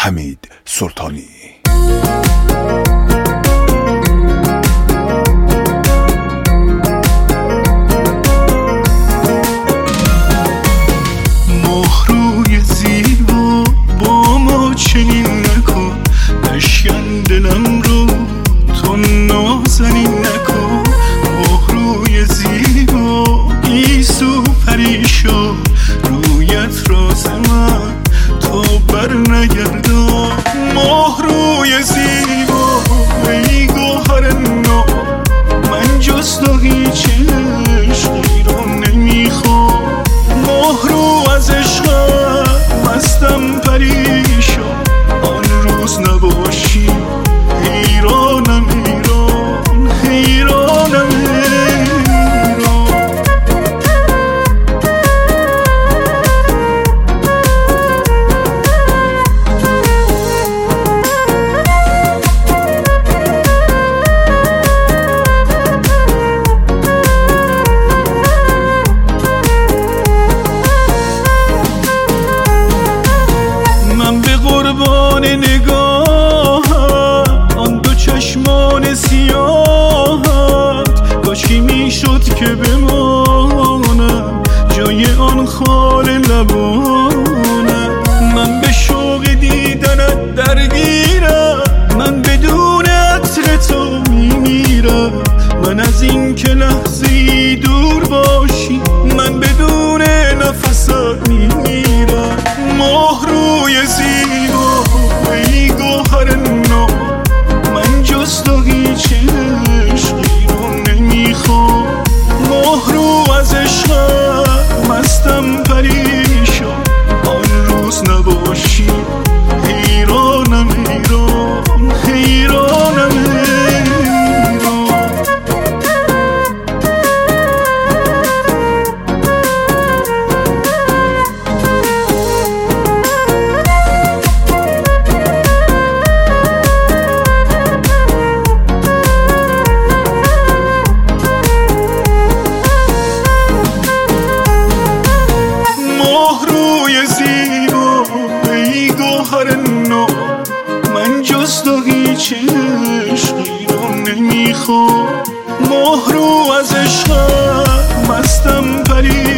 حمید سلطانی. مهروی زیبا با ما چنین نکن، بشکن دلم رو تو نازنین نکن. مهروی زیبا گیسو پریشان، رویت راز من تو بر نگردان. مهروی زیبا ای گوهر نو، من جز تو هیچ عشقی رو نمیخوام. مهرو از عشقم مستم پریشان، آن روز نباشی حیرانم حیران حیرانم حیران. نگاهت آن دو چشمان سیاهت، کاشکی میشد که بمانم جای آن خال لبانت. من به شوق دیدنت درگیرم، من بدون عطر تو میمیرم. من از این که لحظی دور باشی، من بدون نفست میمیرم. مهروی زیبا ای گوهر نو، من جز تو هیچ عشقی رو نمیخوام. مهرو از عشقم مستم پریشان، آن روز نباشی حیرانم حیران حیرانم حیران. من جز تو هیچ عشقی رو نمیخوام. مهرو از عشقم مستم پریشان،